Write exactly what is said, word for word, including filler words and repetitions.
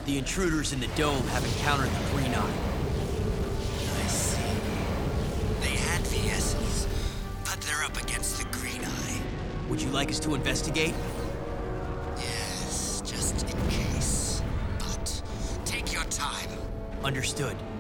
The intruders in the dome have encountered the Green Eye. I see. They had V Ss, but they're up against the Green Eye. Would you like us to investigate? Yes, just in case. But take your time. Understood.